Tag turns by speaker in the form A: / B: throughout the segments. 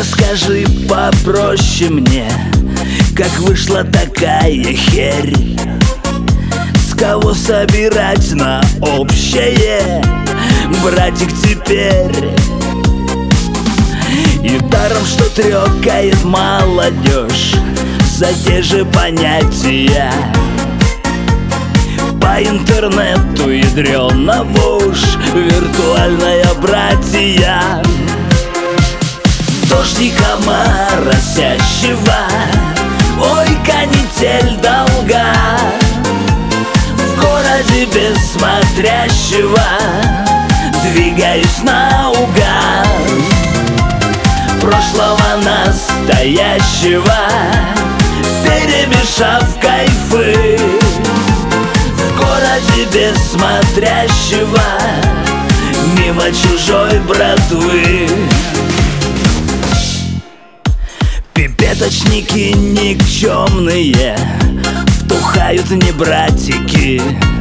A: Расскажи попроще мне, как вышла такая херь. С кого собирать на общее, братик, теперь? И даром, что трёкает молодежь за те же понятия. По интернету ядрёного уж виртуальная братья. Дождика моросящего, ой, канитель долга, в городе без смотрящего двигаюсь наугад. Прошлого настоящего перемешав кайфы, в городе без смотрящего мимо чужой братвы. Пипеточники никчемные втухают не братики,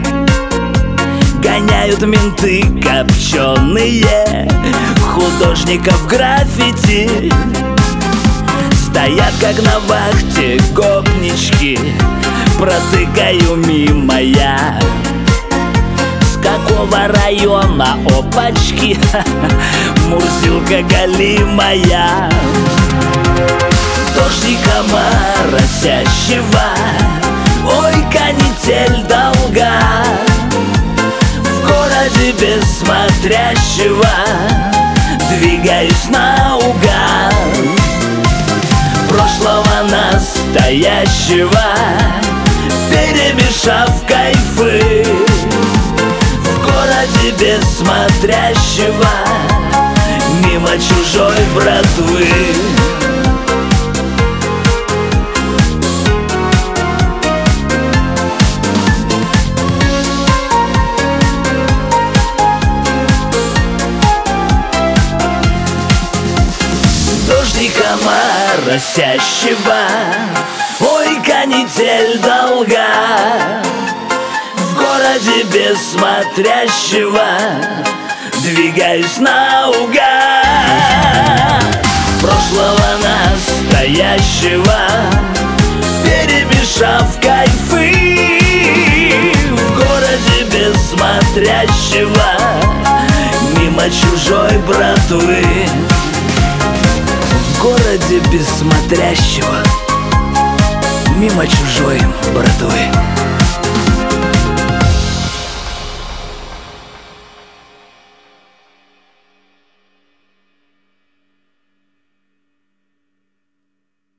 A: гоняют менты копченые художников граффити. Стоят как на вахте гопнички, протыкаю мимо я. С какого района, опачки, Мурзилка галимая. Дождика моросящего, ой, канитель долга, в городе без смотрящего двигаюсь наугад. Прошлого настоящего перемешав кайфы, в городе без смотрящего мимо чужой братвы. Дождика моросящего, ой, канитель долга, в городе без смотрящего двигаюсь наугад. Прошлого настоящего перемешав кайфы, в городе без смотрящего мимо чужой братвы. В городе без смотрящего мимо чужой братвы.